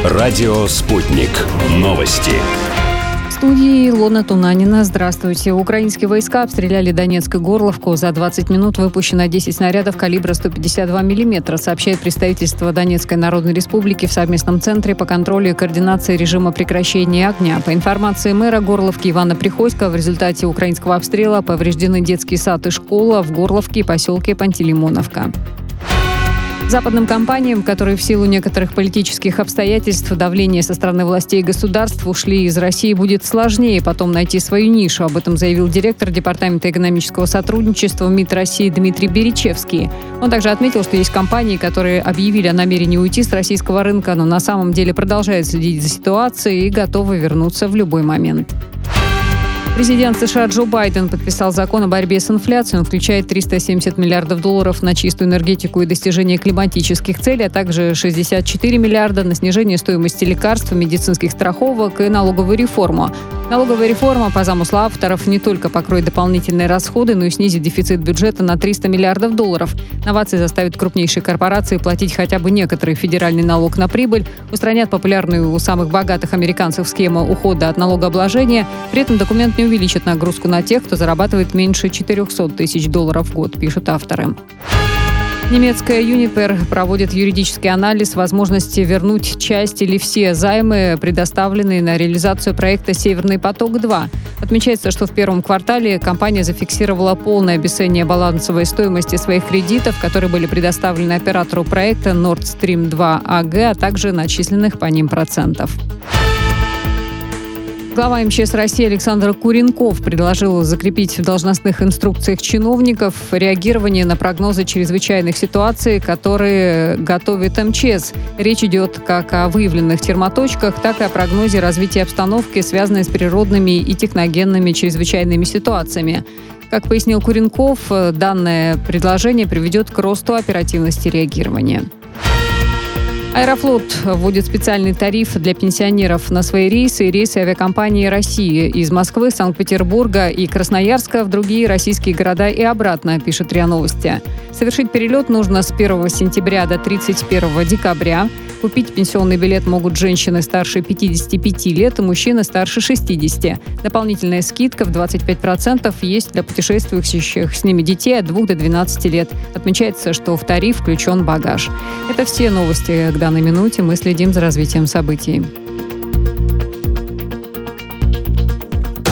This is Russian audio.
Радио «Спутник». Новости. В студии Илона Тунанина. Здравствуйте. Украинские войска обстреляли Донецк и Горловку. За 20 минут выпущено 10 снарядов калибра 152 мм, сообщает представительство Донецкой Народной Республики в совместном центре по контролю и координации режима прекращения огня. По информации мэра Горловки Ивана Приходько, в результате украинского обстрела повреждены детский сад и школа в Горловке и поселке Пантелеймоновка. Западным компаниям, которые в силу некоторых политических обстоятельств, давления со стороны властей и государств ушли из России, будет сложнее потом найти свою нишу. Об этом заявил директор Департамента экономического сотрудничества МИД России Дмитрий Беречевский. Он также отметил, что есть компании, которые объявили о намерении уйти с российского рынка, но на самом деле продолжают следить за ситуацией и готовы вернуться в любой момент. Президент США Джо Байден подписал закон о борьбе с инфляцией. Он включает $370 миллиардов на чистую энергетику и достижение климатических целей, а также 64 миллиарда на снижение стоимости лекарств, медицинских страховок и налоговую реформу. Налоговая реформа, по замыслу авторов, не только покроет дополнительные расходы, но и снизит дефицит бюджета на $300 миллиардов. Новации заставят крупнейшие корпорации платить хотя бы некоторый федеральный налог на прибыль, устранят популярную у самых богатых американцев схему ухода от налогообложения. При этом документ не увеличит нагрузку на тех, кто зарабатывает меньше $400 тысяч в год, пишут авторы. Немецкая Uniper проводит юридический анализ возможности вернуть часть или все займы, предоставленные на реализацию проекта «Северный поток-2». Отмечается, что в первом квартале компания зафиксировала полное обесценивание балансовой стоимости своих кредитов, которые были предоставлены оператору проекта Nord Stream 2 AG, а также начисленных по ним процентов. Глава МЧС России Александр Куренков предложил закрепить в должностных инструкциях чиновников реагирование на прогнозы чрезвычайных ситуаций, которые готовит МЧС. Речь идет как о выявленных термоточках, так и о прогнозе развития обстановки, связанной с природными и техногенными чрезвычайными ситуациями. Как пояснил Куренков, данное предложение приведет к росту оперативности реагирования. Аэрофлот вводит специальный тариф для пенсионеров на свои рейсы и рейсы авиакомпании России из Москвы, Санкт-Петербурга и Красноярска в другие российские города и обратно, пишет РИА Новости. Совершить перелет нужно с 1 сентября до 31 декабря. Купить пенсионный билет могут женщины старше 55 лет и мужчины старше 60. Дополнительная скидка в 25% есть для путешествующих с ними детей от 2 до 12 лет. Отмечается, что в тариф включен багаж. Это все новости к данной минуте. Мы следим за развитием событий.